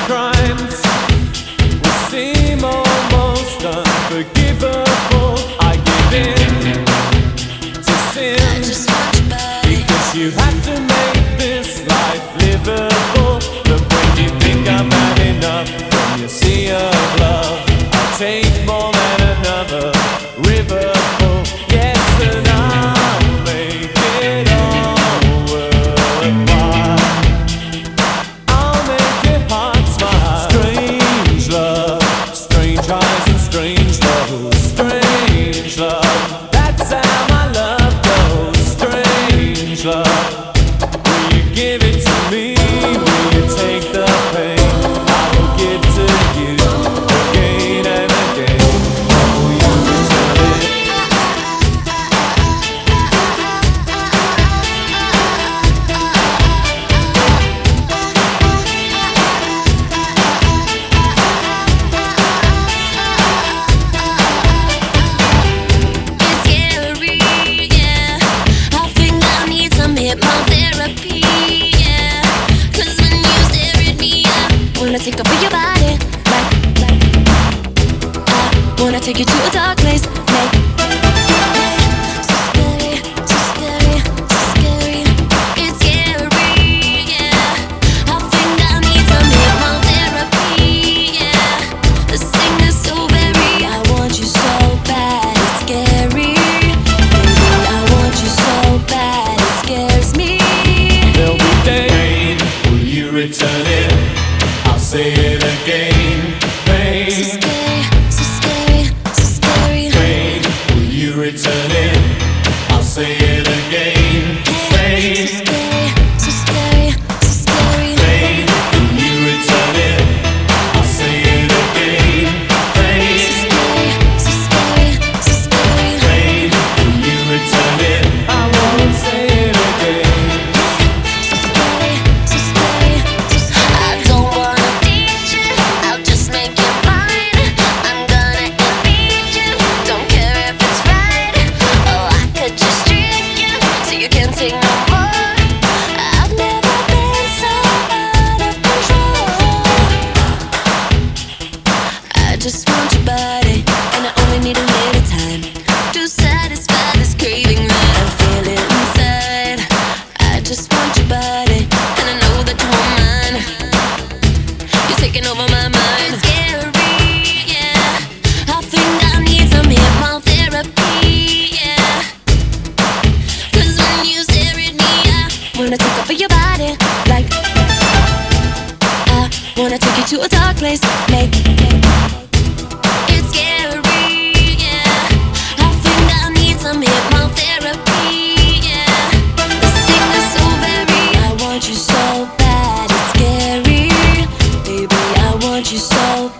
crimes will seem almost unforgivable. I give in to sin because you have to make this life livable. But when you think I've had enough from your sea of love, I'll take more than another river full. Yes, and I'll make it all worthwhile. I'll make your heart smile. Strange love, strange highs and strange lows. Strange love, that's how my love goes. Strange love, will you give it to me? Will you take the pain I will give to you again and again? Will you return it? It's scary, yeah. I think I need some hypnotherapy, yeah. 'Cause when you stare at me, I wanna take over your body, I wanna take you to a dark place, so scary, so scary, so scary. It's scary, yeah. I think I need some hypnotherapy, yeah. This thing is so very, I want you so bad, it's scary. Baby, I want you so bad, it scares me. There'll be pain. Will you return it? I'll say it again. Pain, So scary, so scary, so scary. pain. Will you return it? I'll say it again. So Pain, scary, so scary, so scary. pain. Will you return it? I'll say it again. Pain, So scary, so scary, so scary. pain. Will you return it? I won't say it again. So scary, so scary, so scary. I don't wanna teach you, I'll just make you mine. I'm gonna impeach you, don't care if it's right. Oh, I could just trick you, so you can't take no more. I've never been so out of control. I just want your body, and I only need a little time to satisfy this craving that I'm feeling inside. I just want your body, and I know that you want mine. You're taking over my mind. It's scary, yeah. I think I need some hypnotherapy, yeah. 'Cause when you stare at me, I wanna take over your body, I wanna take you to a dark place, It's scary, yeah. I think I need some hypnotherapy, yeah. This thing is so very, I want you so bad, it's scary. Baby, I want you so